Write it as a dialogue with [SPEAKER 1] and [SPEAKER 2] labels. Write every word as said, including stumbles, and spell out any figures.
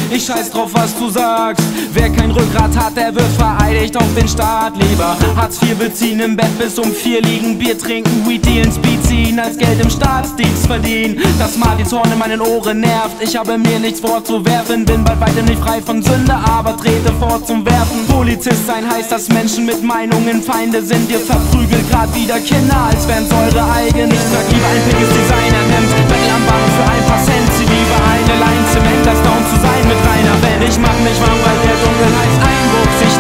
[SPEAKER 1] Ich scheiß drauf, was du sagst. Wer kein Rückgrat hat, der wird vereidigt auf den Staat. Lieber Hartz vier beziehen, im Bett bis um vier liegen, Bier trinken, Weed dealen, Speed ziehen, als Geld im Staatsdienst verdienen. Das Martinshorn in meinen Ohren nervt. Ich habe mir nichts vorzuwerfen, bin bald weiter nicht frei von Sünde, aber trete vor zum Werfen. Polizist sein heißt, dass Menschen mit Meinungen Feinde sind. Ihr verprügelt grad wieder Kinder, als wären's eure eigenen. Ich trag lieber ein pickes Designer, nimmt Bettel am Bahnhof für ein paar Cent. Sie lieber eine Line Zement, als down zu sein mit reiner Welt. Ich mach mich warm, weil der Dunkelheitseinbruch sich